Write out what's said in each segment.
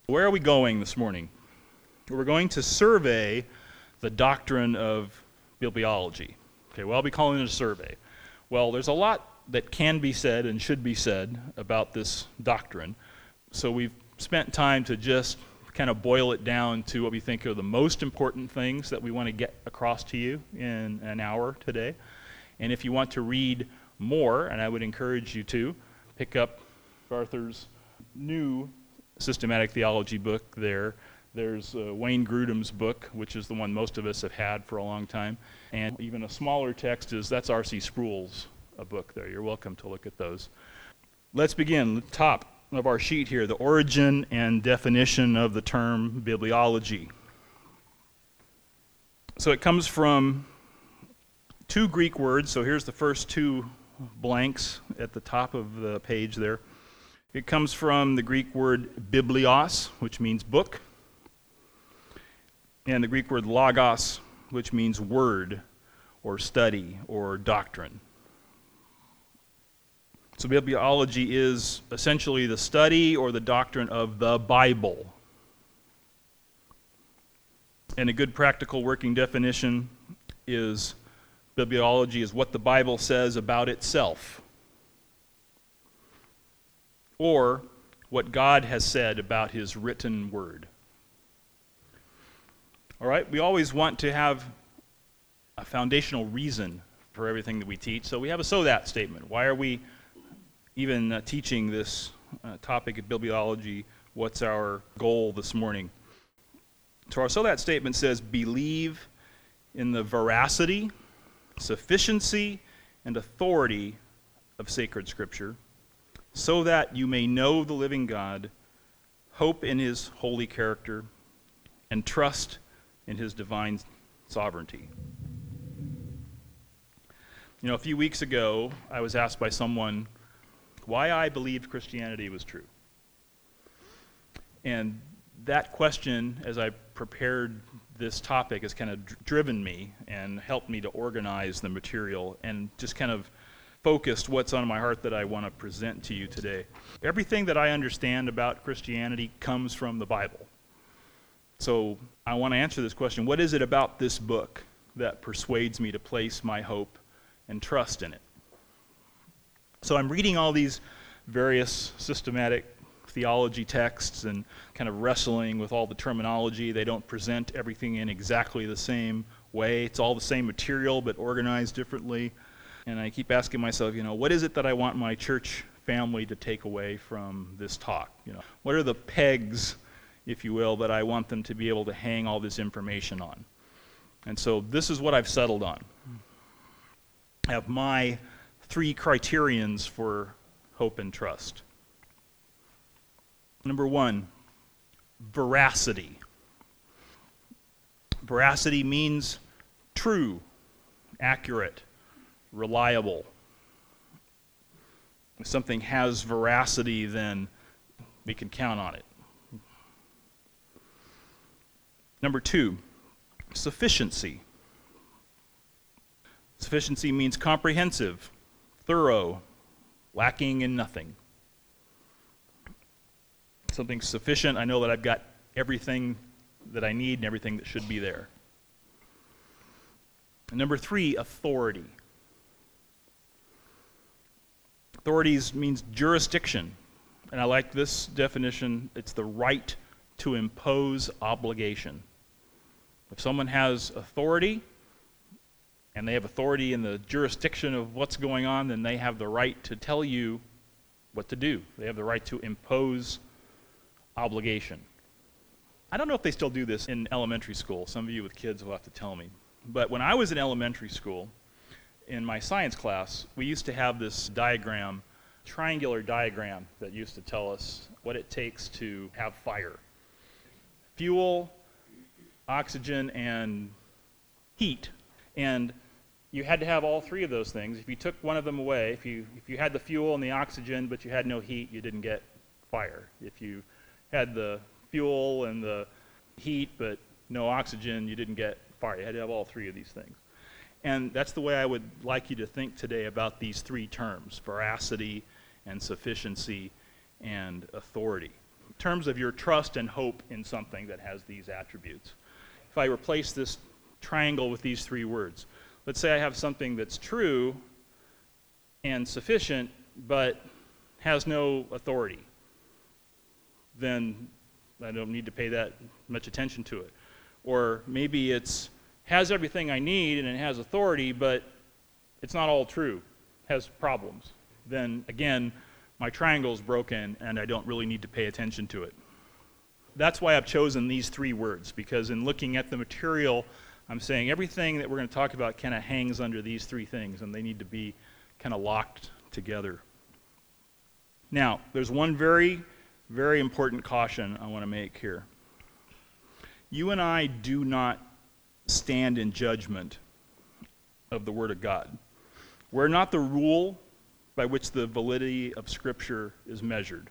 Where are we going this morning? We're going to survey the doctrine of bibliology. Okay, well, I'll be calling it a survey. Well, there's a lot that can be said and should be said about this doctrine. So we've spent time to just kind of boil it down to what we think are the most important things that we want to get across to you in an hour today. And if you want to read more, and I would encourage you to, pick up Arthur's new systematic theology book there. There's Wayne Grudem's book, which is the one most of us have had for a long time. And even a smaller text that's R.C. Sproul's book there. You're welcome to look at those. Let's begin. The top of our sheet here, the origin and definition of the term bibliology. So it comes from two Greek words. So here's the first two blanks at the top of the page there. It comes from the Greek word biblios, which means book, and the Greek word logos, which means word or study or doctrine. So bibliology is essentially the study or the doctrine of the Bible. And a good practical working definition is bibliology is what the Bible says about itself, or what God has said about His written word. All right, we always want to have a foundational reason for everything that we teach, so we have a so that statement. Why are we even teaching this topic of bibliology? What's our goal this morning? So our so that statement says, believe in the veracity, sufficiency, and authority of sacred Scripture, so that you may know the living God, hope in His holy character, and trust in His divine sovereignty. You know, a few weeks ago, I was asked by someone why I believed Christianity was true. And that question, as I prepared this topic, has kind of driven me and helped me to organize the material and just kind of focused what's on my heart that I want to present to you today. Everything that I understand about Christianity comes from the Bible. So I want to answer this question: what is it about this book that persuades me to place my hope and trust in it? So I'm reading all these various systematic theology texts and kind of wrestling with all the terminology. They don't present everything in exactly the same way. It's all the same material but organized differently. And I keep asking myself, what is it that I want my church family to take away from this talk? What are the pegs, if you will, that I want them to be able to hang all this information on? And so this is what I've settled on. I have my 3 criterions for hope and trust. Number 1, veracity. Veracity means true, accurate, reliable. If something has veracity, then we can count on it. Number 2, sufficiency. Sufficiency means comprehensive, thorough, lacking in nothing. Something sufficient, I know that I've got everything that I need and everything that should be there. And number 3, authority. Authorities means jurisdiction, and I like this definition. It's the right to impose obligation. If someone has authority, and they have authority in the jurisdiction of what's going on, then they have the right to tell you what to do. They have the right to impose obligation. I don't know if they still do this in elementary school. Some of you with kids will have to tell me. But when I was in elementary school, in my science class, we used to have this diagram, triangular diagram, that used to tell us what it takes to have fire. Fuel, oxygen, and heat. And you had to have all 3 of those things. If you took one of them away, if you had the fuel and the oxygen but you had no heat, you didn't get fire. If you had the fuel and the heat but no oxygen, you didn't get fire. You had to have all 3 of these things. And that's the way I would like you to think today about these 3 terms: veracity and sufficiency and authority. terms of your trust and hope in something that has these attributes. If I replace this triangle with these three words, let's say I have something that's true and sufficient, but has no authority, then I don't need to pay that much attention to it. Or maybe it's has everything I need and it has authority, but it's not all true, has problems. Then again, my triangle is broken and I don't really need to pay attention to it. That's why I've chosen these three words, because in looking at the material, I'm saying everything that we're going to talk about kind of hangs under these three things, and they need to be kind of locked together. Now, there's one very, very important caution I want to make here. You and I do not stand in judgment of the Word of God. We're not the rule by which the validity of Scripture is measured.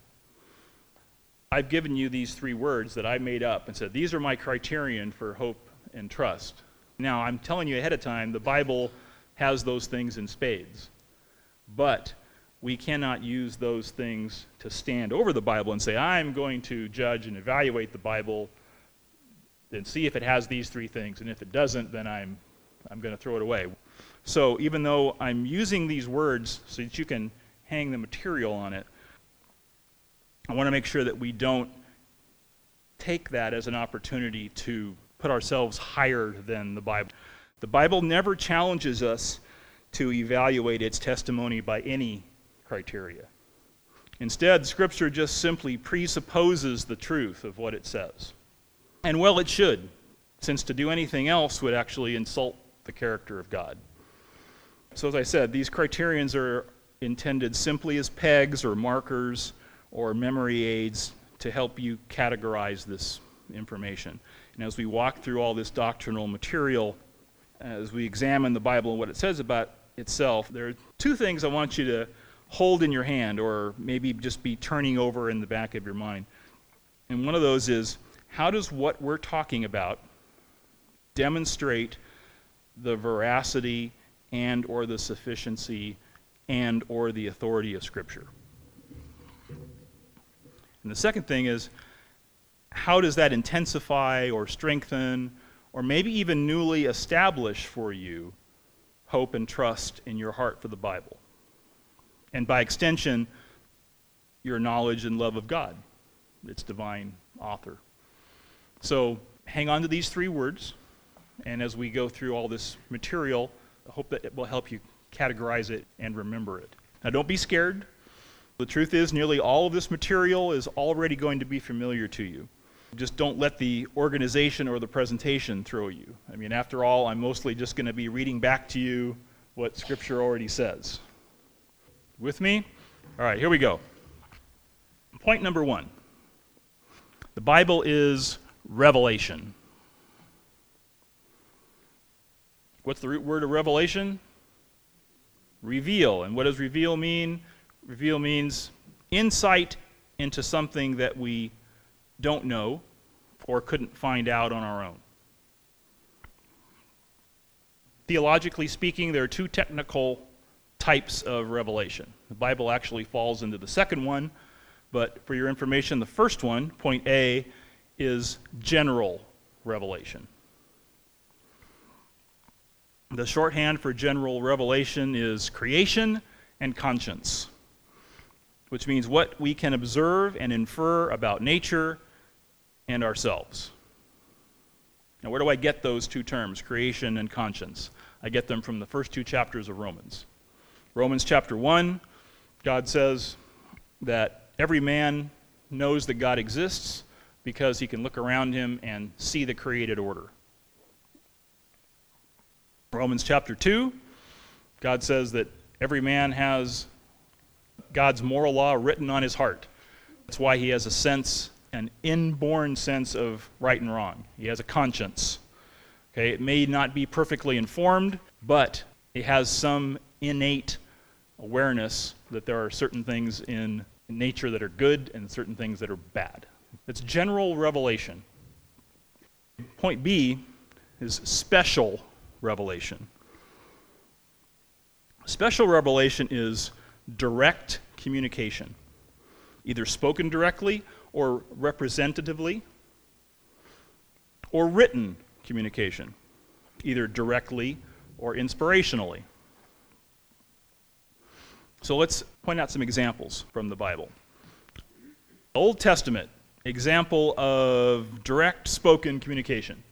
I've given you these three words that I made up and said, these are my criterion for hope and trust. Now, I'm telling you ahead of time, the Bible has those things in spades. But we cannot use those things to stand over the Bible and say, I'm going to judge and evaluate the Bible and see if it has these three things, and if it doesn't, then I'm going to throw it away. So even though I'm using these words so that you can hang the material on it, I want to make sure that we don't take that as an opportunity to put ourselves higher than the Bible. The Bible never challenges us to evaluate its testimony by any criteria. Instead, Scripture just simply presupposes the truth of what it says. And well, it should, since to do anything else would actually insult the character of God. So as I said, these criterions are intended simply as pegs or markers or memory aids to help you categorize this information. And as we walk through all this doctrinal material, as we examine the Bible and what it says about itself, there are two things I want you to hold in your hand, or maybe just be turning over in the back of your mind. And one of those is, how does what we're talking about demonstrate the veracity and or the sufficiency and or the authority of Scripture? And the second thing is, how does that intensify or strengthen or maybe even newly establish for you hope and trust in your heart for the Bible? And by extension, your knowledge and love of God, its divine author. So hang on to these three words, and as we go through all this material, I hope that it will help you categorize it and remember it. Now don't be scared. The truth is, nearly all of this material is already going to be familiar to you. Just don't let the organization or the presentation throw you. I mean, after all, I'm mostly just going to be reading back to you what Scripture already says. With me? All right, here we go. Point number one. The Bible is revelation. What's the root word of revelation? Reveal. And what does reveal mean? Reveal means insight into something that we don't know or couldn't find out on our own. Theologically speaking, there are two technical types of revelation. The Bible actually falls into the second one, but for your information, the first one, point A, is general revelation. The shorthand for general revelation is creation and conscience, which means what we can observe and infer about nature and ourselves. Now, where do I get those two terms, creation and conscience? I get them from the first two chapters of Romans. Romans chapter 1, God says that every man knows that God exists because he can look around him and see the created order. Romans chapter 2, God says that every man has God's moral law written on his heart. That's why he has a sense, an inborn sense of right and wrong. He has a conscience. Okay, it may not be perfectly informed, but it has some innate awareness that there are certain things in nature that are good and certain things that are bad. It's general revelation. Point B is special revelation. Special revelation is direct communication, either spoken directly or representatively, or written communication, either directly or inspirationally. So let's point out some examples from the Bible. Old Testament, example of direct spoken communication.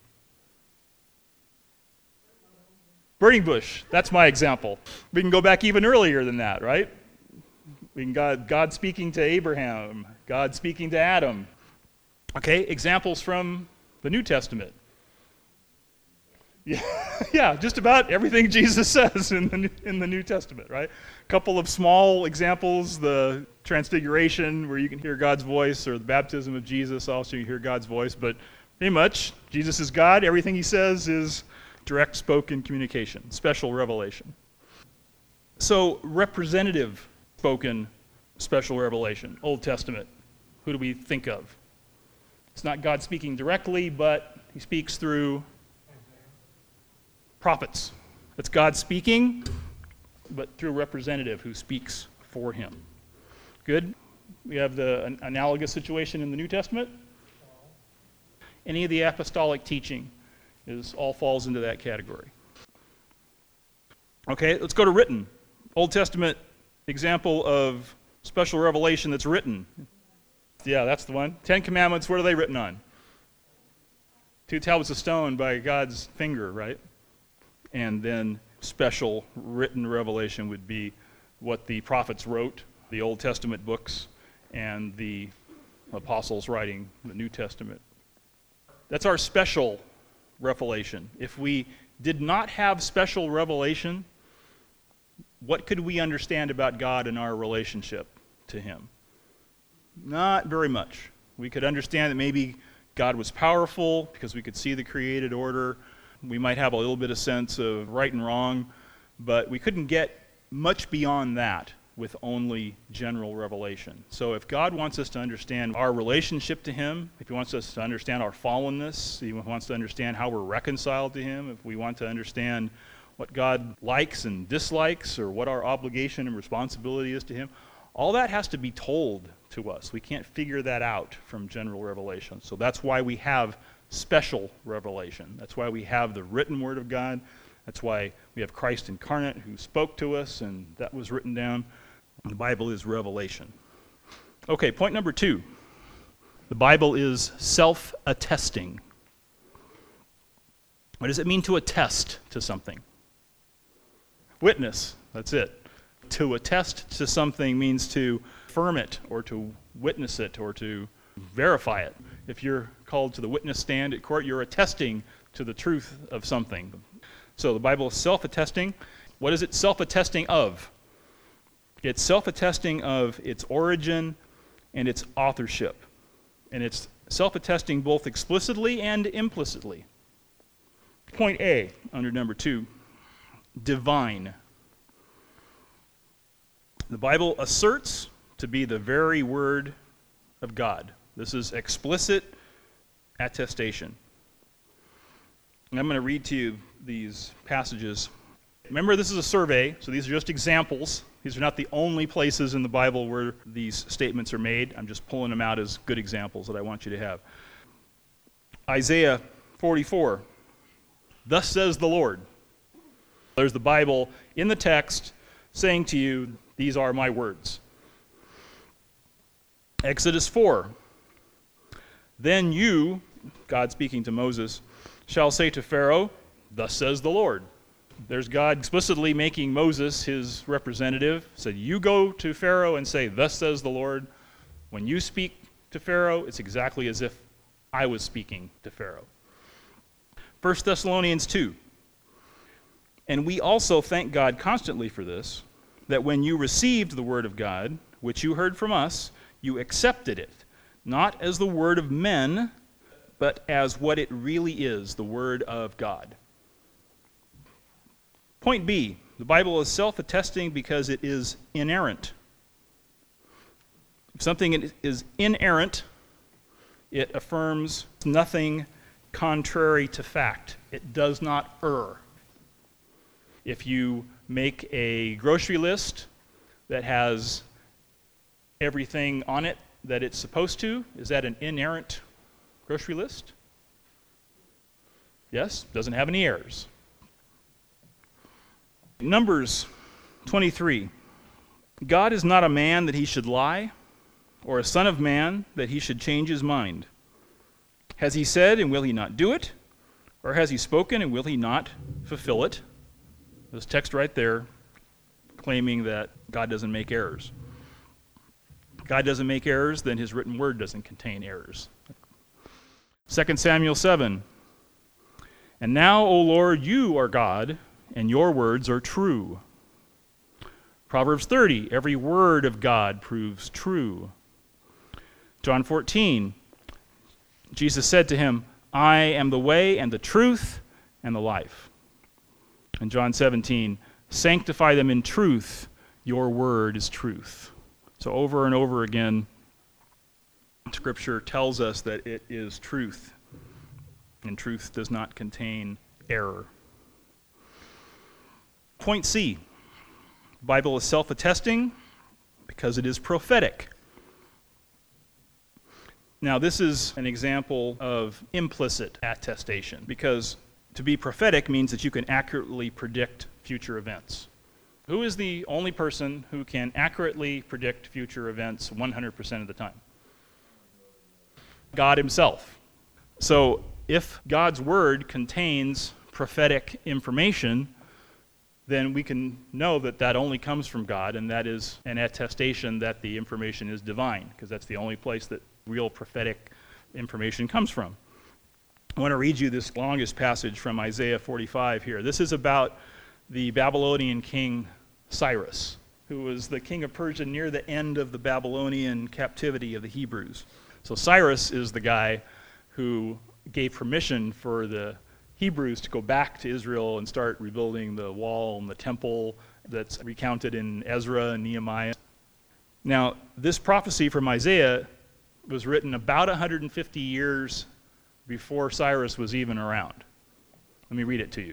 Burning bush, that's my example. We can go back even earlier than that, right? We can God speaking to Abraham, God speaking to Adam. Okay, examples from the New Testament. Yeah, just about everything Jesus says in the New Testament, right? A couple of small examples, the Transfiguration, where you can hear God's voice, or the baptism of Jesus, also you hear God's voice, but pretty much, Jesus is God. Everything he says is direct spoken communication, special revelation. So, representative spoken special revelation, Old Testament, who do we think of? It's not God speaking directly, but he speaks through prophets. It's God speaking, but through a representative who speaks for him. Good? We have the analogous situation in the New Testament. Any of the apostolic teaching all falls into that category. Okay, let's go to written. Old Testament example of special revelation that's written. Yeah, that's the one. 10 Commandments, what are they written on? 2 tablets of stone by God's finger, right? And then special written revelation would be what the prophets wrote, the Old Testament books, and the apostles writing the New Testament. That's our special revelation. If we did not have special revelation, what could we understand about God and our relationship to him? Not very much. We could understand that maybe God was powerful because we could see the created order. We might have a little bit of sense of right and wrong, but we couldn't get much beyond that with only general revelation. So if God wants us to understand our relationship to him, if he wants us to understand our fallenness, he wants to understand how we're reconciled to him, if we want to understand what God likes and dislikes, or what our obligation and responsibility is to him, all that has to be told to us. We can't figure that out from general revelation. So that's why we have special revelation. That's why we have the written word of God. That's why we have Christ incarnate who spoke to us, and that was written down. The Bible is revelation. Okay, point number 2. The Bible is self-attesting. What does it mean to attest to something? Witness, that's it. To attest to something means to affirm it, or to witness it, or to verify it. If you're called to the witness stand at court, you're attesting to the truth of something. So the Bible is self-attesting. What is it self-attesting of? It's self-attesting of its origin and its authorship. And it's self-attesting both explicitly and implicitly. Point A, under number 2, divine. The Bible asserts to be the very word of God. This is explicit attestation. And I'm going to read to you these passages. Remember, this is a survey, so these are just examples. These are not the only places in the Bible where these statements are made. I'm just pulling them out as good examples that I want you to have. Isaiah 44. Thus says the Lord. There's the Bible in the text saying to you, these are my words. Exodus 4. Then you, God speaking to Moses, shall say to Pharaoh, thus says the Lord. There's God explicitly making Moses his representative. Said, you go to Pharaoh and say, thus says the Lord. When you speak to Pharaoh, it's exactly as if I was speaking to Pharaoh. 1 Thessalonians 2. And we also thank God constantly for this, that when you received the word of God, which you heard from us, you accepted it, not as the word of men, but as what it really is, the word of God. Point B, the Bible is self-attesting because it is inerrant. If something is inerrant, it affirms nothing contrary to fact. It does not err. If you make a grocery list that has everything on it that it's supposed to? Is that an inerrant grocery list? Yes, doesn't have any errors. Numbers 23. God is not a man that he should lie, or a son of man that he should change his mind. Has he said, and will he not do it? Or has he spoken, and will he not fulfill it? This text right there claiming that God doesn't make errors. God doesn't make errors, then his written word doesn't contain errors. 2 Samuel 7. And now, O Lord, you are God, and your words are true. Proverbs 30. Every word of God proves true. John 14. Jesus said to him, I am the way and the truth and the life. And John 17. Sanctify them in truth. Your word is truth. So over and over again, Scripture tells us that it is truth, and truth does not contain error. Point C, the Bible is self-attesting because it is prophetic. Now, this is an example of implicit attestation, because to be prophetic means that you can accurately predict future events. Who is the only person who can accurately predict future events 100% of the time? God himself. So if God's word contains prophetic information, then we can know that that only comes from God, and that is an attestation that the information is divine, because that's the only place that real prophetic information comes from. I want to read you this longest passage from Isaiah 45 here. This is about the Babylonian king Cyrus, who was the king of Persia near the end of the Babylonian captivity of the Hebrews. So Cyrus is the guy who gave permission for the Hebrews to go back to Israel and start rebuilding the wall and the temple that's recounted in Ezra and Nehemiah. Now, this prophecy from Isaiah was written about 150 years before Cyrus was even around. Let me read it to you.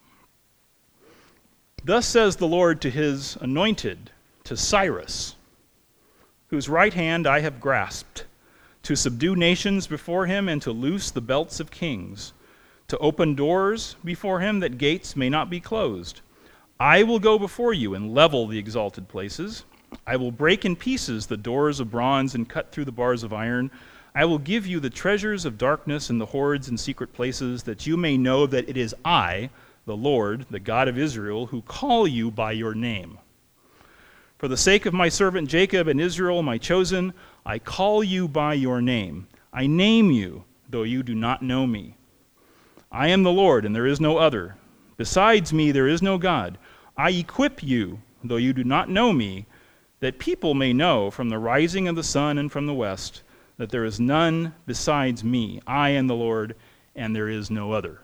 Thus says the Lord to his anointed, to Cyrus, whose right hand I have grasped, to subdue nations before him and to loose the belts of kings, to open doors before him that gates may not be closed. I will go before you and level the exalted places. I will break in pieces the doors of bronze and cut through the bars of iron. I will give you the treasures of darkness and the hoards in secret places, that you may know that it is I, the Lord, the God of Israel, who call you by your name. For the sake of my servant Jacob and Israel, my chosen, I call you by your name. I name you, though you do not know me. I am the Lord, and there is no other. Besides me, there is no God. I equip you, though you do not know me, that people may know from the rising of the sun and from the west that there is none besides me. I am the Lord, and there is no other.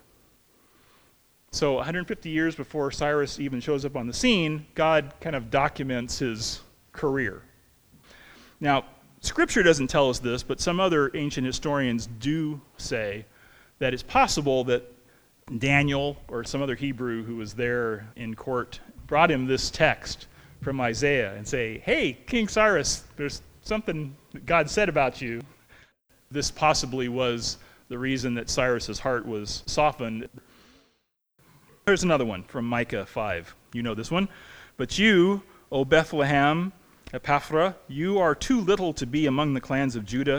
So 150 years before Cyrus even shows up on the scene, God kind of documents his career. Now, Scripture doesn't tell us this, but some other ancient historians do say that it's possible that Daniel or some other Hebrew who was there in court brought him this text from Isaiah and say, hey, King Cyrus, there's something that God said about you. This possibly was the reason that Cyrus's heart was softened. Here's another one from Micah 5. You know this one. But you, O Bethlehem Ephrathah, you are too little to be among the clans of Judah.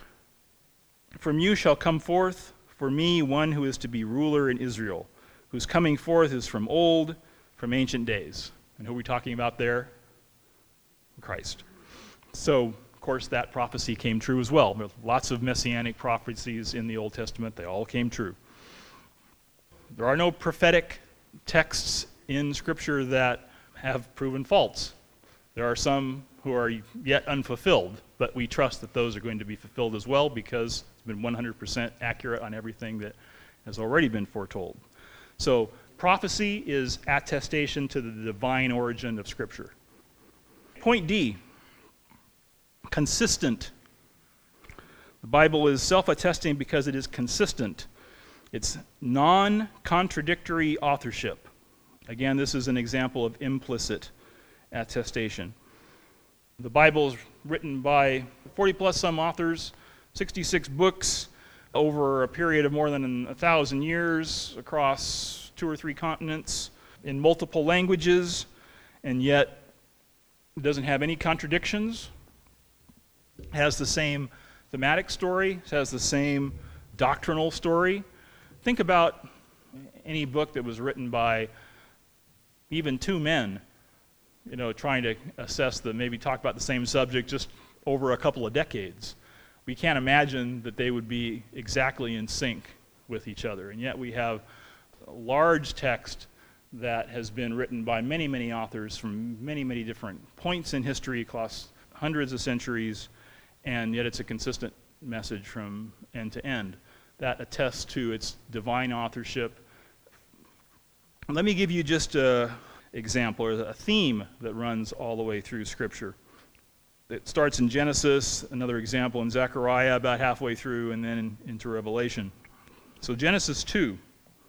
From you shall come forth for me one who is to be ruler in Israel, whose coming forth is from old, from ancient days. And who are we talking about there? Christ. So, of course, that prophecy came true as well. There are lots of messianic prophecies in the Old Testament. They all came true. There are no prophetic texts in Scripture that have proven false. There are some who are yet unfulfilled, but we trust that those are going to be fulfilled as well, because it's been 100% accurate on everything that has already been foretold. So prophecy is attestation to the divine origin of Scripture. Point D, consistent. The Bible is self-attesting because it is consistent. It's non-contradictory authorship. Again, this is an example of implicit attestation. The Bible is written by 40 plus some authors, 66 books over a period of more than 1,000 years across 2 or 3 continents in multiple languages, and yet it doesn't have any contradictions. It has the same thematic story, it has the same doctrinal story. Think about any book that was written by even 2 men, trying to maybe talk about the same subject just over a couple of decades. We can't imagine that they would be exactly in sync with each other. And yet we have a large text that has been written by many, many authors from many, many different points in history across hundreds of centuries, and yet it's a consistent message from end to end. That attests to its divine authorship. Let me give you just an example, or a theme that runs all the way through Scripture. It starts in Genesis, another example in Zechariah about halfway through, and then into Revelation. So Genesis 2.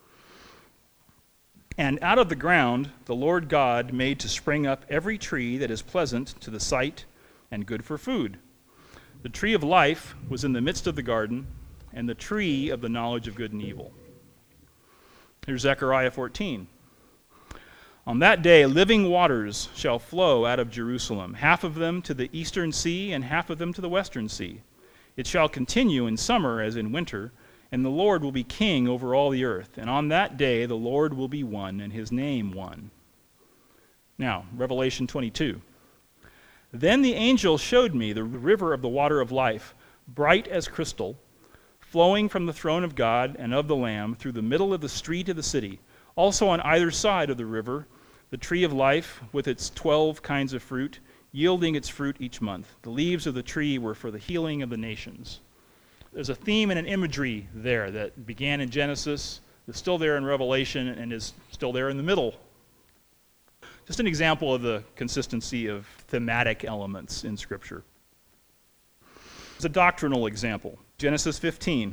And out of the ground the Lord God made to spring up every tree that is pleasant to the sight and good for food. The tree of life was in the midst of the garden, and the tree of the knowledge of good and evil. Here's Zechariah 14. On that day, living waters shall flow out of Jerusalem, half of them to the eastern sea and half of them to the western sea. It shall continue in summer as in winter, and the Lord will be king over all the earth. And on that day, the Lord will be one, and his name one. Now, Revelation 22. Then the angel showed me the river of the water of life, bright as crystal, flowing from the throne of God and of the Lamb through the middle of the street of the city. Also on either side of the river, the tree of life with its 12 kinds of fruit, yielding its fruit each month. The leaves of the tree were for the healing of the nations. There's a theme and an imagery there that began in Genesis, is still there in Revelation, and is still there in the middle. Just an example of the consistency of thematic elements in Scripture. It's a doctrinal example. Genesis 15.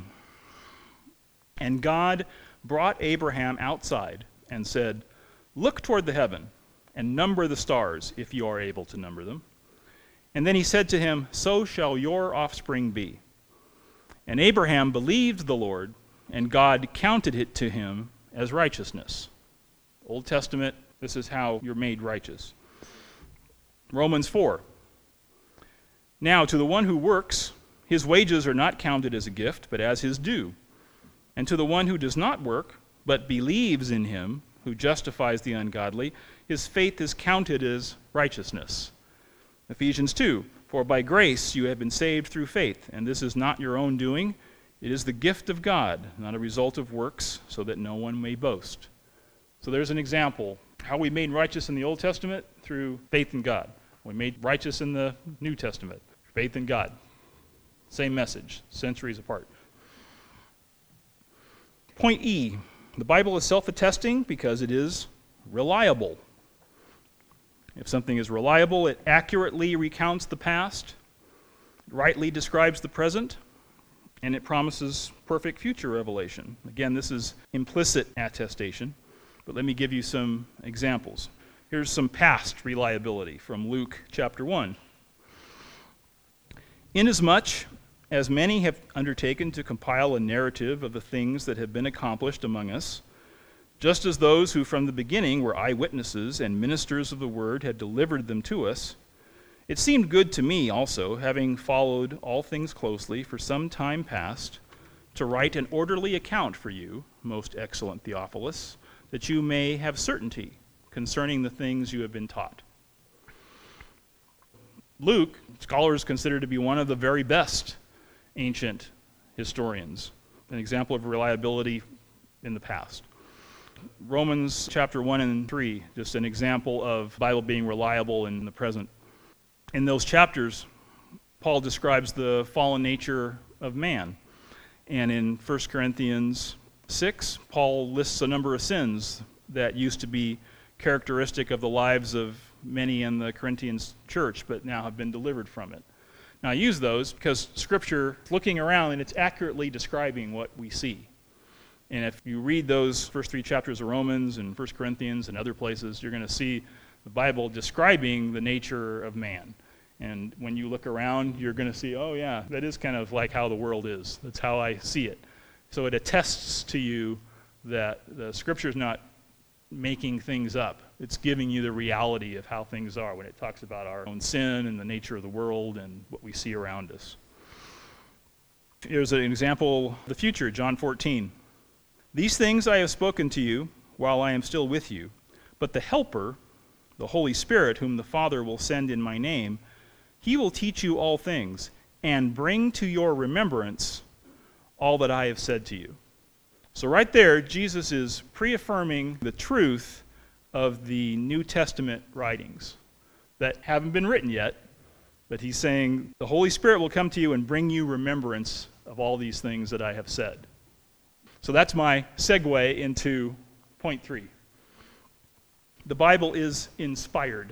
And God brought Abraham outside and said, "Look toward the heaven and number the stars, if you are able to number them." And then he said to him, "So shall your offspring be." And Abraham believed the Lord, and God counted it to him as righteousness. Old Testament, this is how you're made righteous. Romans 4. Now to the one who works, his wages are not counted as a gift, but as his due. And to the one who does not work, but believes in him who justifies the ungodly, his faith is counted as righteousness. Ephesians 2, for by grace you have been saved through faith, and this is not your own doing. It is the gift of God, not a result of works, so that no one may boast. So there's an example. How we made righteous in the Old Testament? Through faith in God. We made righteous in the New Testament. Faith in God. Same message, centuries apart. Point E. The Bible is self-attesting because it is reliable. If something is reliable, it accurately recounts the past, rightly describes the present, and it promises perfect future revelation. Again, this is implicit attestation, but let me give you some examples. Here's some past reliability from Luke chapter 1. Inasmuch as many have undertaken to compile a narrative of the things that have been accomplished among us, just as those who from the beginning were eyewitnesses and ministers of the word had delivered them to us, it seemed good to me also, having followed all things closely for some time past, to write an orderly account for you, most excellent Theophilus, that you may have certainty concerning the things you have been taught. Luke, scholars consider to be one of the very best ancient historians, an example of reliability in the past. Romans chapter 1 and 3, just an example of the Bible being reliable in the present. In those chapters, Paul describes the fallen nature of man. And in 1 Corinthians 6, Paul lists a number of sins that used to be characteristic of the lives of many in the Corinthian church, but now have been delivered from it. Now I use those because Scripture, looking around, and it's accurately describing what we see. And if you read those first 3 chapters of Romans and 1 Corinthians and other places, you're going to see the Bible describing the nature of man. And when you look around, you're going to see, oh yeah, that is kind of like how the world is. That's how I see it. So it attests to you that the Scripture is not making things up. It's giving you the reality of how things are when it talks about our own sin and the nature of the world and what we see around us. Here's an example of the future, John 14. These things I have spoken to you while I am still with you, but the Helper, the Holy Spirit, whom the Father will send in my name, he will teach you all things and bring to your remembrance all that I have said to you. So right there, Jesus is pre-affirming the truth of the New Testament writings that haven't been written yet, but he's saying the Holy Spirit will come to you and bring you remembrance of all these things that I have said. So that's my segue into point 3. The Bible is inspired.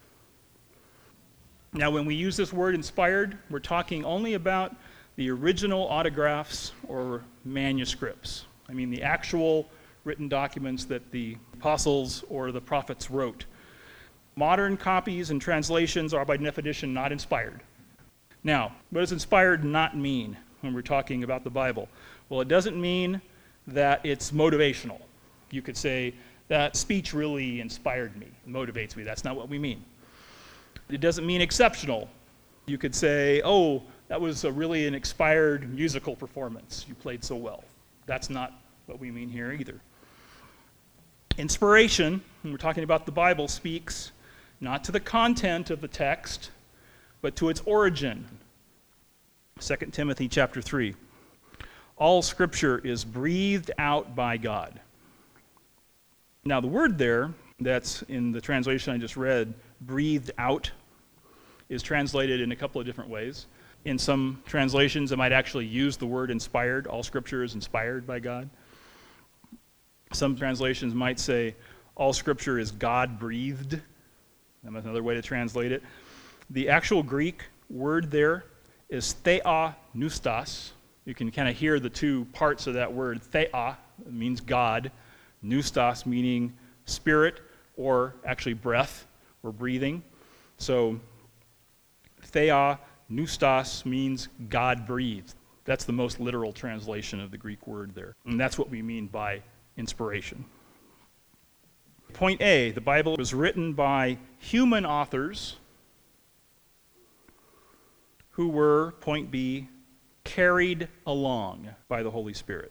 Now, when we use this word inspired, we're talking only about the original autographs or manuscripts. I mean, the actual written documents that the apostles or the prophets wrote. Modern copies and translations are by definition not inspired. Now, what does inspired not mean when we're talking about the Bible? Well, it doesn't mean that it's motivational. You could say, that speech really inspired me, motivates me. That's not what we mean. It doesn't mean exceptional. You could say, oh, that was really an inspired musical performance. You played so well. That's not what we mean here either. Inspiration, when we're talking about the Bible, speaks not to the content of the text, but to its origin. 2 Timothy chapter 3. All Scripture is breathed out by God. Now the word there, that's in the translation I just read, breathed out, is translated in a couple of different ways. In some translations, it might actually use the word inspired. All Scripture is inspired by God. Some translations might say, all Scripture is God-breathed. That's another way to translate it. The actual Greek word there is theopneustos. You can kind of hear the two parts of that word. Thea means God. Pneustos meaning spirit, or actually breath, or breathing. So, theopneustos means God breathed. That's the most literal translation of the Greek word there. And that's what we mean by inspiration. Point A, the Bible was written by human authors who were, point B, carried along by the Holy Spirit.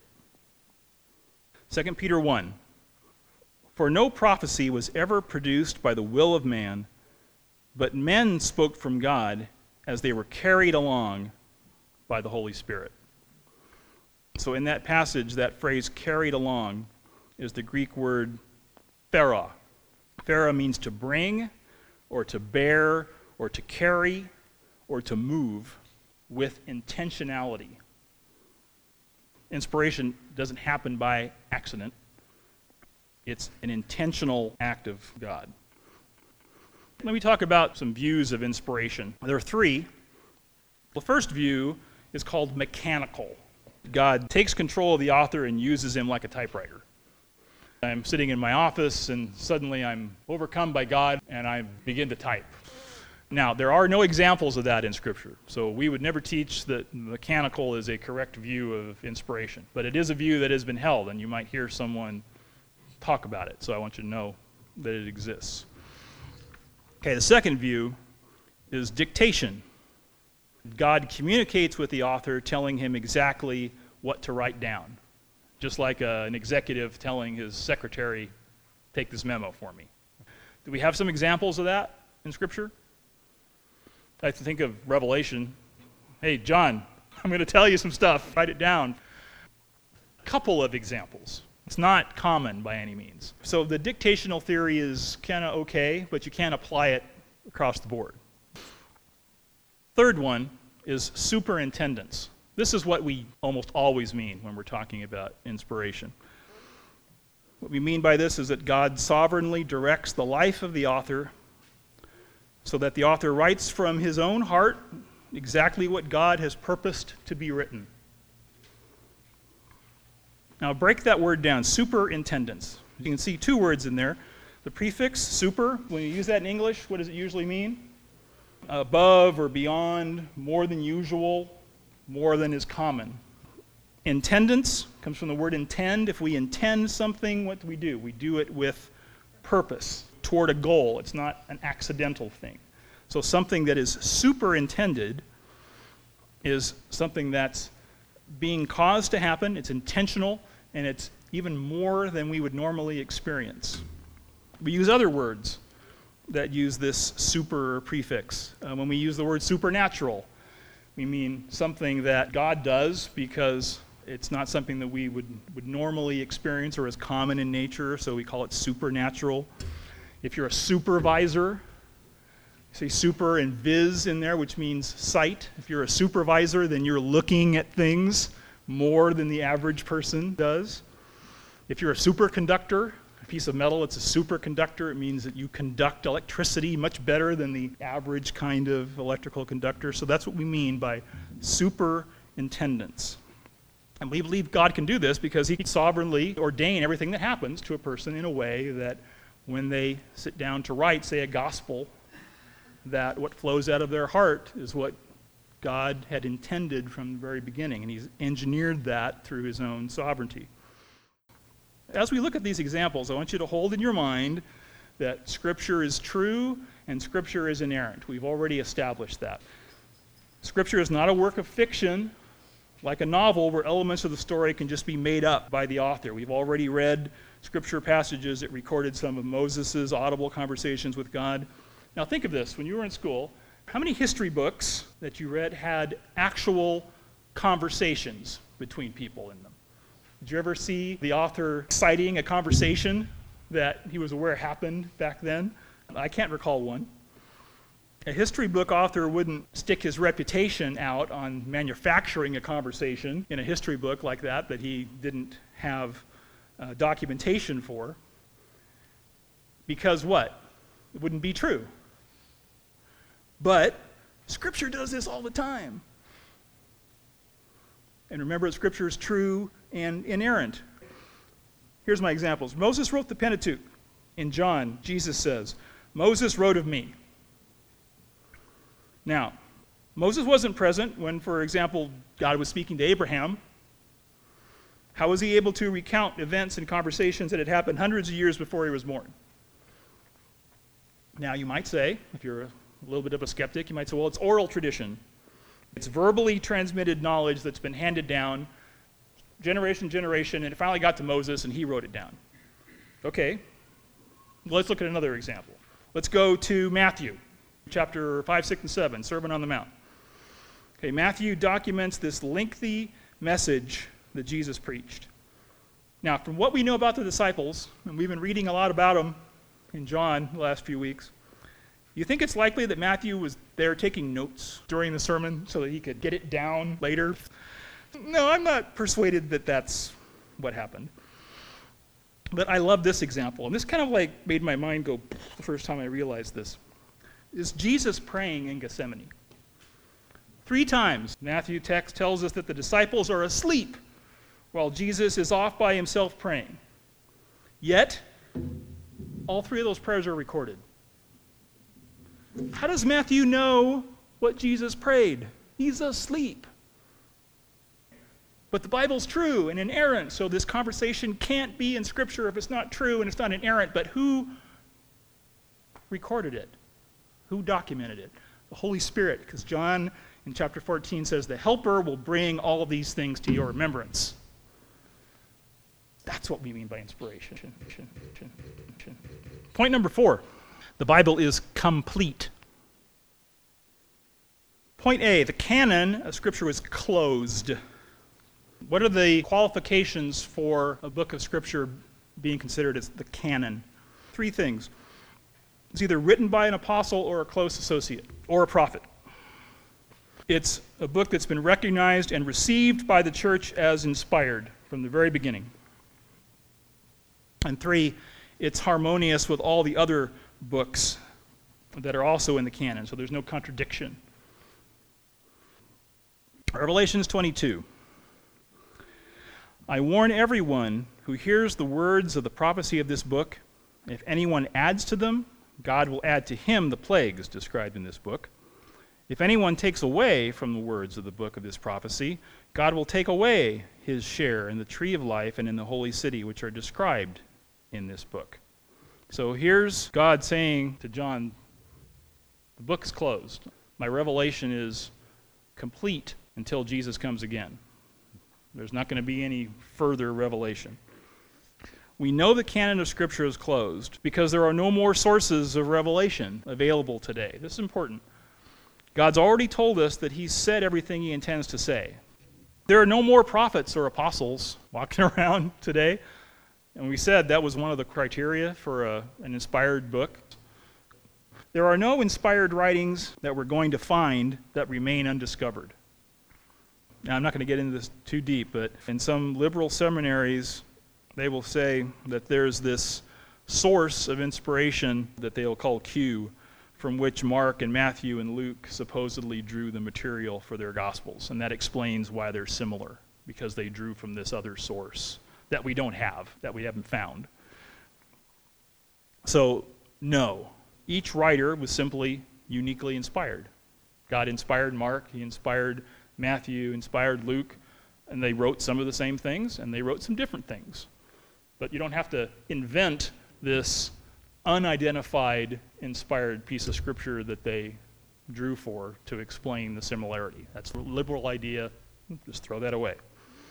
2 Peter 1, for no prophecy was ever produced by the will of man, but men spoke from God as they were carried along by the Holy Spirit. So in that passage, that phrase carried along is the Greek word phera. Phera means to bring, or to bear, or to carry, or to move with intentionality. Inspiration doesn't happen by accident. It's an intentional act of God. Let me talk about some views of inspiration. There are 3. The first view is called mechanical. God takes control of the author and uses him like a typewriter. I'm sitting in my office and suddenly I'm overcome by God and I begin to type. Now, there are no examples of that in Scripture, so we would never teach that mechanical is a correct view of inspiration. But it is a view that has been held, and you might hear someone talk about it, so I want you to know that it exists. Okay, the second view is dictation. God communicates with the author, telling him exactly what to write down, just like an executive telling his secretary, take this memo for me. Do we have some examples of that in Scripture? I think of Revelation. Hey, John, I'm going to tell you some stuff. Write it down. A couple of examples. It's not common by any means. So the dictational theory is kind of okay, but you can't apply it across the board. Third one is superintendence. This is what we almost always mean when we're talking about inspiration. What we mean by this is that God sovereignly directs the life of the author so that the author writes from his own heart exactly what God has purposed to be written. Now break that word down, superintendence. You can see 2 words in there. The prefix, super, when you use that in English, what does it usually mean? above or beyond, more than usual, more than is common. Intendance comes from the word intend. If we intend something, what do? We do it with purpose, toward a goal. It's not an accidental thing. So something that is superintended is something that's being caused to happen, it's intentional, and it's even more than we would normally experience. We use other words that use this super prefix. When we use the word supernatural, we mean something that God does because it's not something that we would normally experience or is common in nature, so we call it supernatural. If you're a supervisor, say super and vis in there, which means sight. If you're a supervisor, then you're looking at things more than the average person does. If you're a superconductor, a piece of metal, it's a superconductor. It means that you conduct electricity much better than the average kind of electrical conductor. So that's what we mean by superintendence. And we believe God can do this because he can sovereignly ordain everything that happens to a person in a way that when they sit down to write, say, a gospel, that what flows out of their heart is what God had intended from the very beginning, and he's engineered that through his own sovereignty. As we look at these examples, I want you to hold in your mind that Scripture is true and Scripture is inerrant. We've already established that. Scripture is not a work of fiction, like a novel where elements of the story can just be made up by the author. We've already read Scripture passages that recorded some of Moses' audible conversations with God. Now think of this, when you were in school, how many history books that you read had actual conversations between people in them? Did you ever see the author citing a conversation that he was aware happened back then? I can't recall one. A history book author wouldn't stick his reputation out on manufacturing a conversation in a history book like that he didn't have documentation for. Because what? It wouldn't be true. But Scripture does this all the time. And remember that Scripture is true and inerrant. Here's my examples. Moses wrote the Pentateuch. In John, Jesus says, Moses wrote of me. Now, Moses wasn't present when, for example, God was speaking to Abraham. How was he able to recount events and conversations that had happened hundreds of years before he was born? Now, you might say, if you're a little bit of a skeptic, you might say, well, it's oral tradition. It's verbally transmitted knowledge that's been handed down generation to generation, and it finally got to Moses, and he wrote it down. Okay, let's look at another example. Let's go to Matthew, chapter 5, 6, and 7, Sermon on the Mount. Okay, Matthew documents this lengthy message that Jesus preached. Now, from what we know about the disciples, and we've been reading a lot about them in John the last few weeks, you think it's likely that Matthew was there taking notes during the sermon so that he could get it down later? No, I'm not persuaded that that's what happened. But I love this example, and this kind of like made my mind go the first time I realized this. Is Jesus praying in Gethsemane? 3 times, Matthew text tells us that the disciples are asleep while Jesus is off by himself praying. Yet, all 3 of those prayers are recorded. How does Matthew know what Jesus prayed? He's asleep. But the Bible's true and inerrant, so this conversation can't be in Scripture if it's not true and it's not inerrant. But who recorded it? Who documented it? The Holy Spirit, because John in chapter 14 says, the Helper will bring all of these things to your remembrance. That's what we mean by inspiration. Point number 4. The Bible is complete. Point A, the canon of Scripture is closed. What are the qualifications for a book of Scripture being considered as the canon? 3 things. It's either written by an apostle or a close associate, or a prophet. It's a book that's been recognized and received by the church as inspired from the very beginning. And 3, it's harmonious with all the other books that are also in the canon, so there's no contradiction. Revelations 22. I warn everyone who hears the words of the prophecy of this book, if anyone adds to them, God will add to him the plagues described in this book. If anyone takes away from the words of the book of this prophecy, God will take away his share in the tree of life and in the holy city, which are described in this book. So here's God saying to John, the book's closed. My revelation is complete until Jesus comes again. There's not going to be any further revelation. We know the canon of Scripture is closed because there are no more sources of revelation available today. This is important. God's already told us that he's said everything he intends to say. There are no more prophets or apostles walking around today. And we said that was one of the criteria for an inspired book. There are no inspired writings that we're going to find that remain undiscovered. Now, I'm not going to get into this too deep, but in some liberal seminaries, they will say that there's this source of inspiration that they'll call Q, from which Mark and Matthew and Luke supposedly drew the material for their Gospels. And that explains why they're similar, because they drew from this other source that we don't have, that we haven't found. So, no. Each writer was simply uniquely inspired. God inspired Mark, he inspired Matthew, inspired Luke, and they wrote some of the same things, and they wrote some different things. But you don't have to invent this unidentified, inspired piece of Scripture that they drew for to explain the similarity. That's a liberal idea. Just throw that away.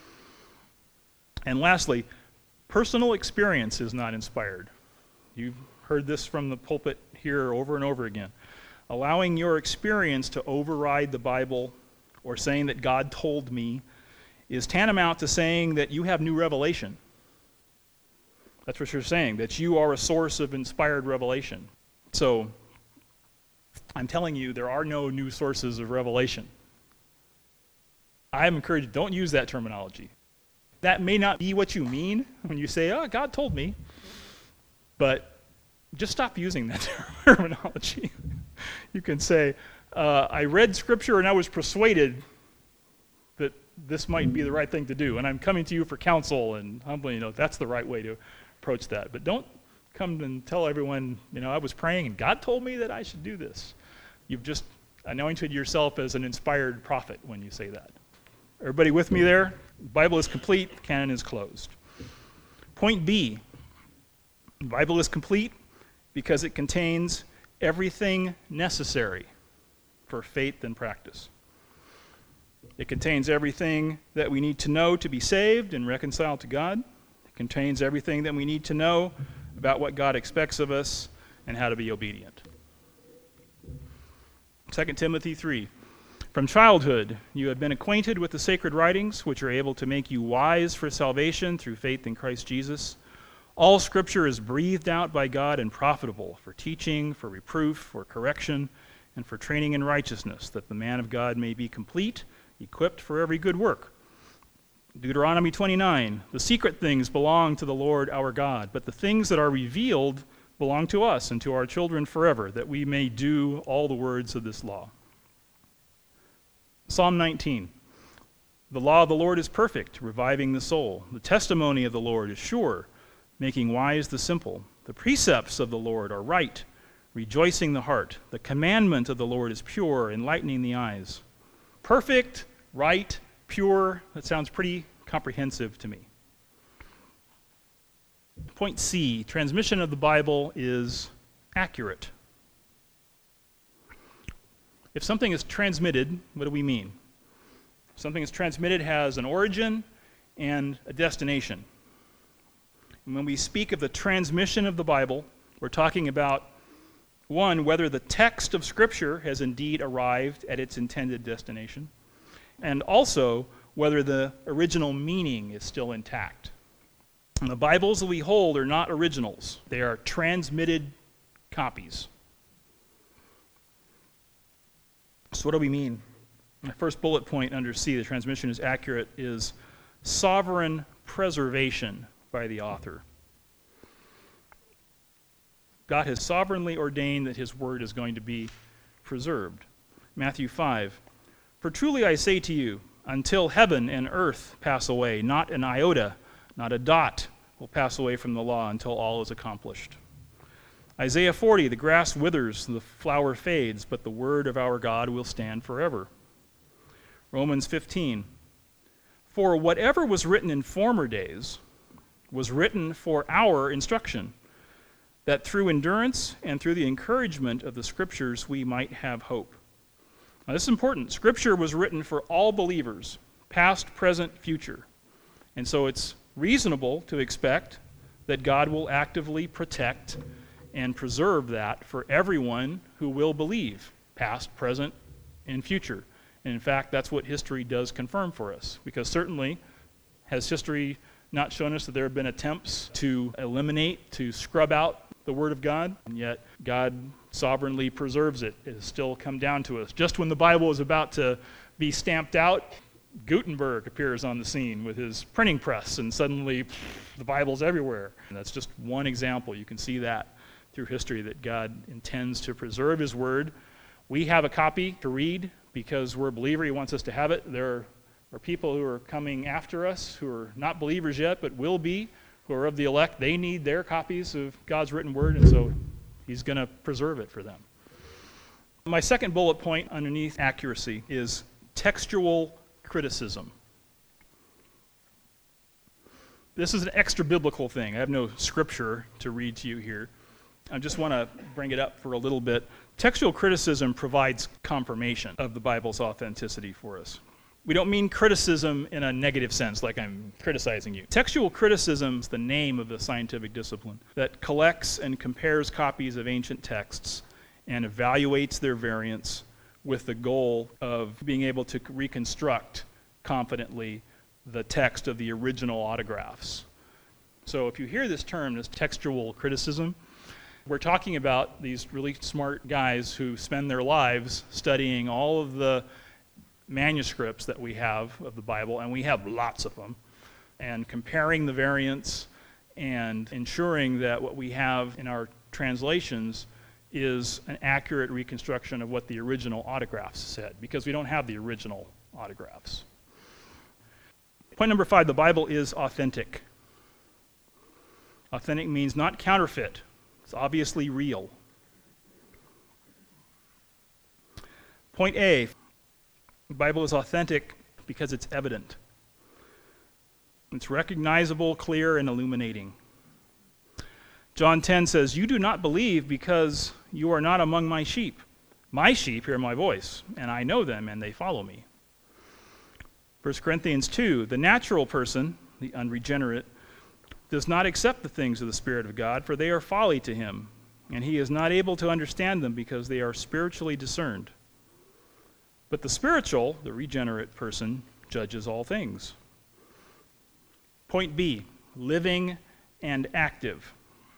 And lastly, personal experience is not inspired. You've heard this from the pulpit here over and over again. Allowing your experience to override the Bible or saying that God told me is tantamount to saying that you have new revelation. That's what you're saying, that you are a source of inspired revelation. So, I'm telling you, there are no new sources of revelation. I am encouraged, don't use that terminology. That may not be what you mean when you say, oh, God told me. But just stop using that terminology. You can say, I read Scripture and I was persuaded that this might be the right thing to do, and I'm coming to you for counsel, and humbly, that's the right way to approach that. But don't come and tell everyone, I was praying and God told me that I should do this. You've just anointed yourself as an inspired prophet when you say that. Everybody with me there? The Bible is complete, the canon is closed. Point B, the Bible is complete because it contains everything necessary for faith and practice. It contains everything that we need to know to be saved and reconciled to God. It contains everything that we need to know about what God expects of us and how to be obedient. 2 Timothy 3. From childhood you have been acquainted with the sacred writings, which are able to make you wise for salvation through faith in Christ Jesus. All Scripture is breathed out by God and profitable for teaching, for reproof, for correction, and for training in righteousness, that the man of God may be complete, equipped for every good work. Deuteronomy 29, the secret things belong to the Lord our God, but the things that are revealed belong to us and to our children forever, that we may do all the words of this law. Psalm 19, the law of the Lord is perfect, reviving the soul. The testimony of the Lord is sure, making wise the simple. The precepts of the Lord are right, rejoicing the heart. The commandment of the Lord is pure, enlightening the eyes. Perfect, right, pure, that sounds pretty comprehensive to me. Point C, transmission of the Bible is accurate. If something is transmitted, what do we mean? If something is transmitted has an origin and a destination. And when we speak of the transmission of the Bible, we're talking about, one, whether the text of Scripture has indeed arrived at its intended destination, and also whether the original meaning is still intact. And the Bibles that we hold are not originals. They are transmitted copies. So what do we mean? My first bullet point under C, the transmission is accurate, is sovereign preservation by the author. God has sovereignly ordained that his word is going to be preserved. Matthew 5, for truly I say to you, until heaven and earth pass away, not an iota, not a dot will pass away from the law until all is accomplished. Isaiah 40, the grass withers, the flower fades, but the word of our God will stand forever. Romans 15, for whatever was written in former days was written for our instruction, that through endurance and through the encouragement of the Scriptures we might have hope. Now this is important. Scripture was written for all believers, past, present, future. And so it's reasonable to expect that God will actively protect and preserve that for everyone who will believe, past, present, and future. And in fact, that's what history does confirm for us, because certainly has history not shown us that there have been attempts to eliminate, to scrub out the Word of God, and yet God sovereignly preserves it. It has still come down to us. Just when the Bible is about to be stamped out, Gutenberg appears on the scene with his printing press, and suddenly the Bible's everywhere. And that's just one example. You can see that through history, that God intends to preserve His Word. We have a copy to read because we're a believer. He wants us to have it. There are people who are coming after us who are not believers yet, but will be, who are of the elect. They need their copies of God's written Word, and so He's going to preserve it for them. My second bullet point underneath accuracy is textual criticism. This is an extra biblical thing. I have no scripture to read to you here. I just want to bring it up for a little bit. Textual criticism provides confirmation of the Bible's authenticity for us. We don't mean criticism in a negative sense, like I'm criticizing you. Textual criticism is the name of the scientific discipline that collects and compares copies of ancient texts and evaluates their variants with the goal of being able to reconstruct confidently the text of the original autographs. So if you hear this term, this textual criticism, we're talking about these really smart guys who spend their lives studying all of the manuscripts that we have of the Bible, and we have lots of them, and comparing the variants and ensuring that what we have in our translations is an accurate reconstruction of what the original autographs said, because we don't have the original autographs. Point number 5, the Bible is authentic. Authentic means not counterfeit. It's obviously real. Point A, the Bible is authentic because it's evident. It's recognizable, clear, and illuminating. John 10 says, "You do not believe because you are not among my sheep. My sheep hear my voice, and I know them, and they follow me." 1 Corinthians 2, "The natural person, the unregenerate, does not accept the things of the Spirit of God, for they are folly to him, and he is not able to understand them because they are spiritually discerned. But the spiritual, the regenerate person, judges all things." Point B, living and active.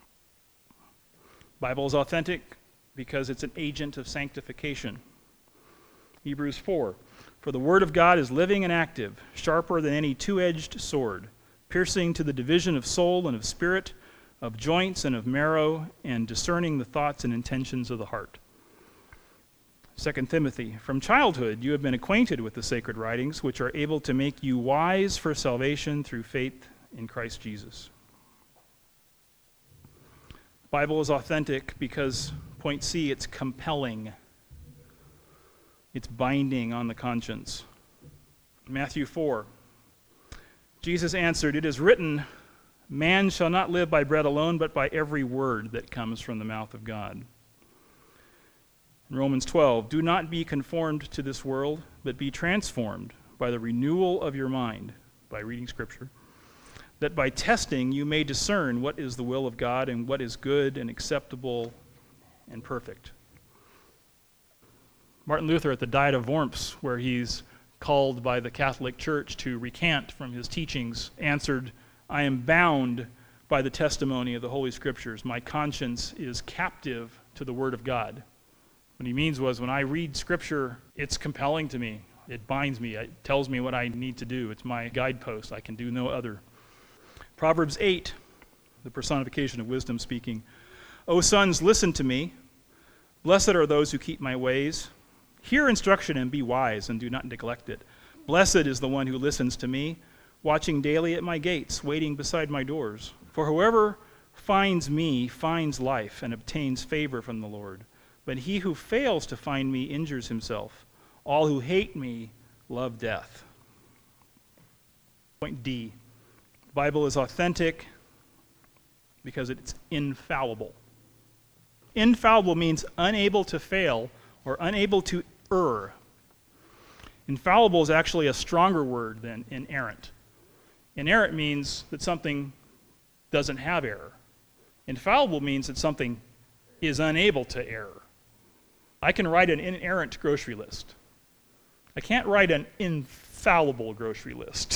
The Bible is authentic because it's an agent of sanctification. Hebrews 4, "For the word of God is living and active, sharper than any two-edged sword, piercing to the division of soul and of spirit, of joints and of marrow, and discerning the thoughts and intentions of the heart." 2 Timothy, "From childhood you have been acquainted with the sacred writings, which are able to make you wise for salvation through faith in Christ Jesus." The Bible is authentic because, point C, it's compelling. It's binding on the conscience. Matthew 4, Jesus answered, "It is written, man shall not live by bread alone, but by every word that comes from the mouth of God." In Romans 12, "Do not be conformed to this world, but be transformed by the renewal of your mind," by reading Scripture, "that by testing you may discern what is the will of God and what is good and acceptable and perfect." Martin Luther at the Diet of Worms, where he's called by the Catholic Church to recant from his teachings, answered, "I am bound by the testimony of the Holy Scriptures. My conscience is captive to the Word of God." What he means was, when I read Scripture, it's compelling to me. It binds me. It tells me what I need to do. It's my guidepost. I can do no other. Proverbs 8, the personification of wisdom speaking, "O sons, listen to me. Blessed are those who keep my ways. Hear instruction and be wise, and do not neglect it. Blessed is the one who listens to me, watching daily at my gates, waiting beside my doors. For whoever finds me finds life and obtains favor from the Lord. But he who fails to find me injures himself. All who hate me love death. Point D. The Bible is authentic because it's infallible. Infallible means unable to fail or unable to err. Infallible is actually a stronger word than inerrant. Inerrant means that something doesn't have error. Infallible means that something is unable to err. I can write an inerrant grocery list. I can't write an infallible grocery list.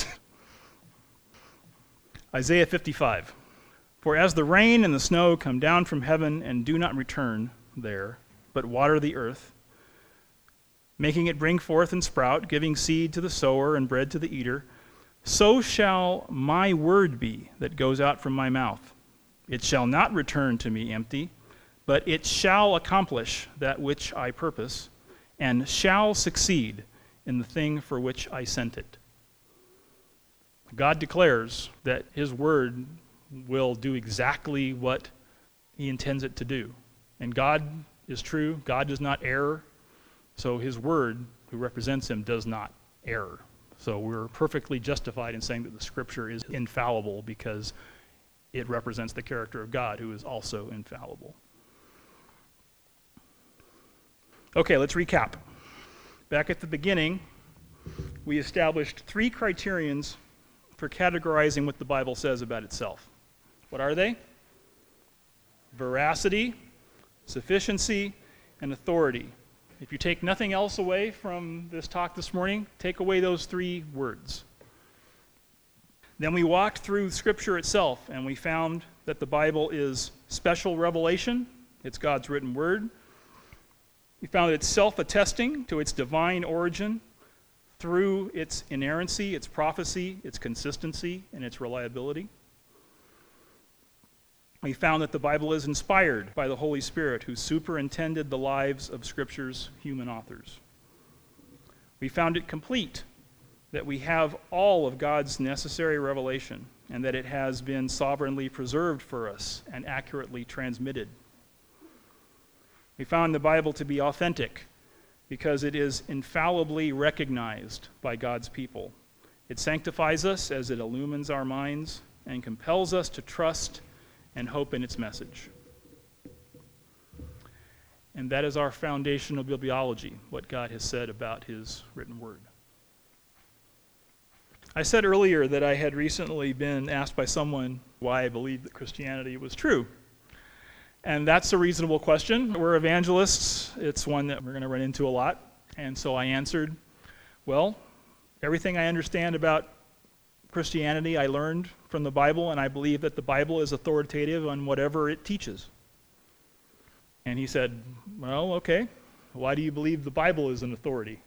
Isaiah 55. For as the rain and the snow come down from heaven and do not return there, but water the earth, making it bring forth and sprout, giving seed to the sower and bread to the eater, so shall my word be that goes out from my mouth. It shall not return to me empty, but it shall accomplish that which I purpose, and shall succeed in the thing for which I sent it. God declares that his word will do exactly what he intends it to do. And God is true. God does not err. So his word, who represents him, does not err. So we're perfectly justified in saying that the scripture is infallible because it represents the character of God, who is also infallible. Okay, let's recap. Back at the beginning, we established 3 criterions for categorizing what the Bible says about itself. What are they? Veracity, sufficiency, and authority. If you take nothing else away from this talk this morning, take away those 3 words. Then we walked through Scripture itself, and we found that the Bible is special revelation. It's God's written word. We found that it's self-attesting to its divine origin through its inerrancy, its prophecy, its consistency, and its reliability. We found that the Bible is inspired by the Holy Spirit, who superintended the lives of Scripture's human authors. We found it complete, that we have all of God's necessary revelation, and that it has been sovereignly preserved for us and accurately transmitted. We found the Bible to be authentic because it is infallibly recognized by God's people. It sanctifies us as it illumines our minds and compels us to trust and hope in its message. And that is our foundational bibliology, what God has said about his written word. I said earlier that I had recently been asked by someone why I believed that Christianity was true. And that's a reasonable question. We're evangelists. It's one that we're going to run into a lot. And so I answered, well, everything I understand about Christianity I learned from the Bible, and I believe that the Bible is authoritative on whatever it teaches. And he said, well, okay, why do you believe the Bible is an authority?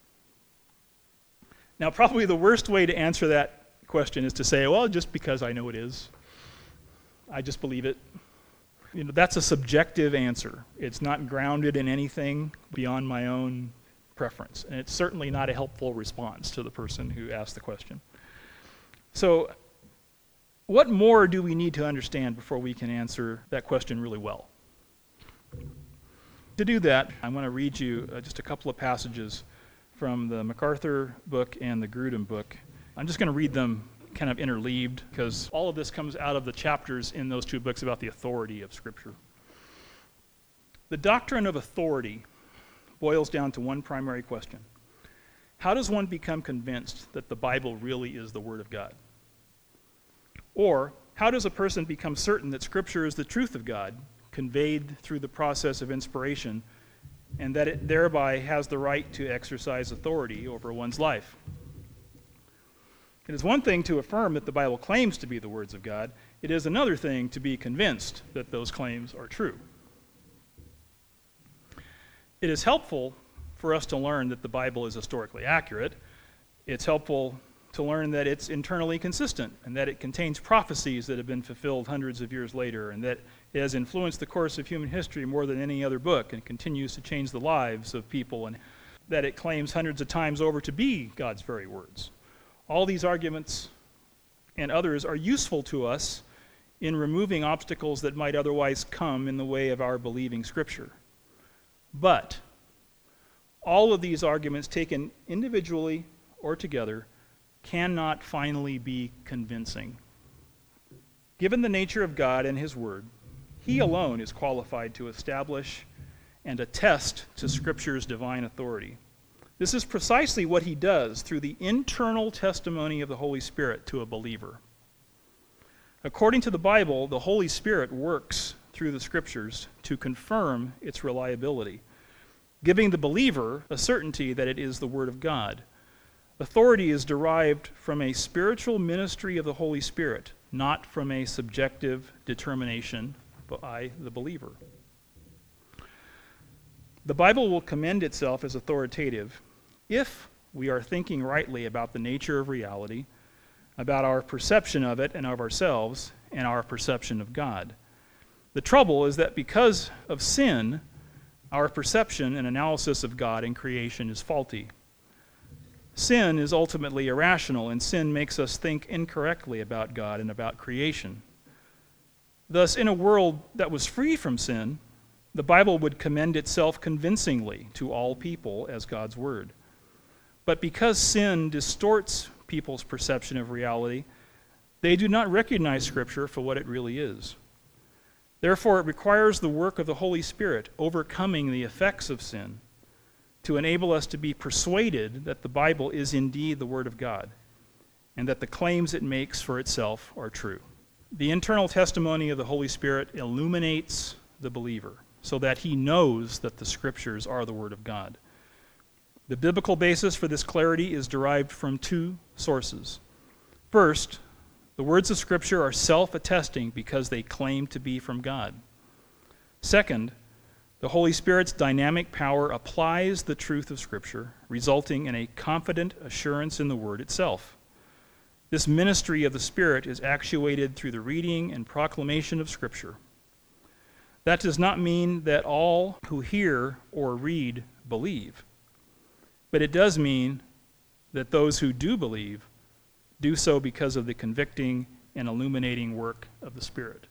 Now, probably the worst way to answer that question is to say, well, just because I know it is. I just believe it. You know, that's a subjective answer. It's not grounded in anything beyond my own preference. And it's certainly not a helpful response to the person who asked the question. So, what more do we need to understand before we can answer that question really well? To do that, I want to read you just a couple of passages from the MacArthur book and the Grudem book. I'm just going to read them kind of interleaved because all of this comes out of the chapters in those 2 books about the authority of Scripture. The doctrine of authority boils down to one primary question. How does one become convinced that the Bible really is the Word of God? Or, how does a person become certain that Scripture is the truth of God, conveyed through the process of inspiration, and that it thereby has the right to exercise authority over one's life? It is one thing to affirm that the Bible claims to be the words of God. It is another thing to be convinced that those claims are true. It is helpful for us to learn that the Bible is historically accurate. It's helpful to learn that it's internally consistent and that it contains prophecies that have been fulfilled hundreds of years later and that it has influenced the course of human history more than any other book and continues to change the lives of people, and that it claims hundreds of times over to be God's very words. All these arguments and others are useful to us in removing obstacles that might otherwise come in the way of our believing Scripture. But all of these arguments, taken individually or together, cannot finally be convincing. Given the nature of God and His Word, He alone is qualified to establish and attest to Scripture's divine authority. This is precisely what He does through the internal testimony of the Holy Spirit to a believer. According to the Bible, the Holy Spirit works through the Scriptures to confirm its reliability, giving the believer a certainty that it is the Word of God. Authority is derived from a spiritual ministry of the Holy Spirit, not from a subjective determination by the believer. The Bible will commend itself as authoritative if we are thinking rightly about the nature of reality, about our perception of it and of ourselves, and our perception of God. The trouble is that because of sin, our perception and analysis of God and creation is faulty. Sin is ultimately irrational, and sin makes us think incorrectly about God and about creation. Thus, in a world that was free from sin, the Bible would commend itself convincingly to all people as God's Word. But because sin distorts people's perception of reality, they do not recognize Scripture for what it really is. Therefore, it requires the work of the Holy Spirit overcoming the effects of sin to enable us to be persuaded that the Bible is indeed the Word of God and that the claims it makes for itself are true. The internal testimony of the Holy Spirit illuminates the believer so that he knows that the Scriptures are the Word of God. The biblical basis for this clarity is derived from two sources. First, the words of Scripture are self-attesting because they claim to be from God. Second, the Holy Spirit's dynamic power applies the truth of Scripture, resulting in a confident assurance in the Word itself. This ministry of the Spirit is actuated through the reading and proclamation of Scripture. That does not mean that all who hear or read believe, but it does mean that those who do believe do so because of the convicting and illuminating work of the Spirit.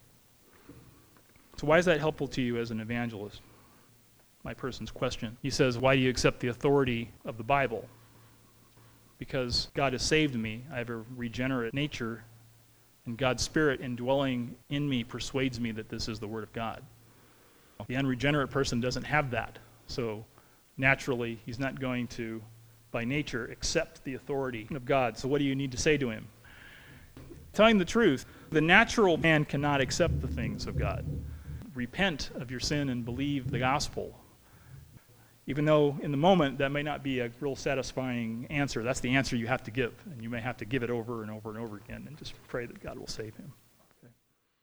So why is that helpful to you as an evangelist? My person's question. He says, why do you accept the authority of the Bible? Because God has saved me. I have a regenerate nature, and God's Spirit indwelling in me persuades me that this is the Word of God. The unregenerate person doesn't have that, so naturally he's not going to, by nature, accept the authority of God. So what do you need to say to him? Telling the truth, the natural man cannot accept the things of God. Repent of your sin and believe the gospel. Even though in the moment that may not be a real satisfying answer, that's the answer you have to give. And you may have to give it over and over and over again and just pray that God will save him. Okay.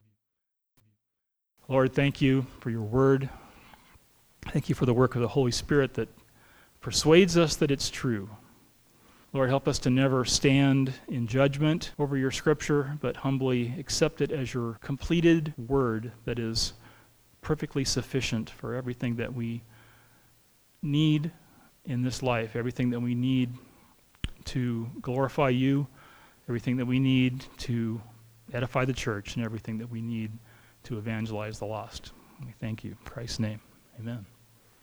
Lord, thank you for your word. Thank you for the work of the Holy Spirit that persuades us that it's true. Lord, help us to never stand in judgment over your Scripture, but humbly accept it as your completed word that is perfectly sufficient for everything that we need in this life, everything that we need to glorify you, everything that we need to edify the church, and everything that we need to evangelize the lost. We thank you. In Christ's name, amen.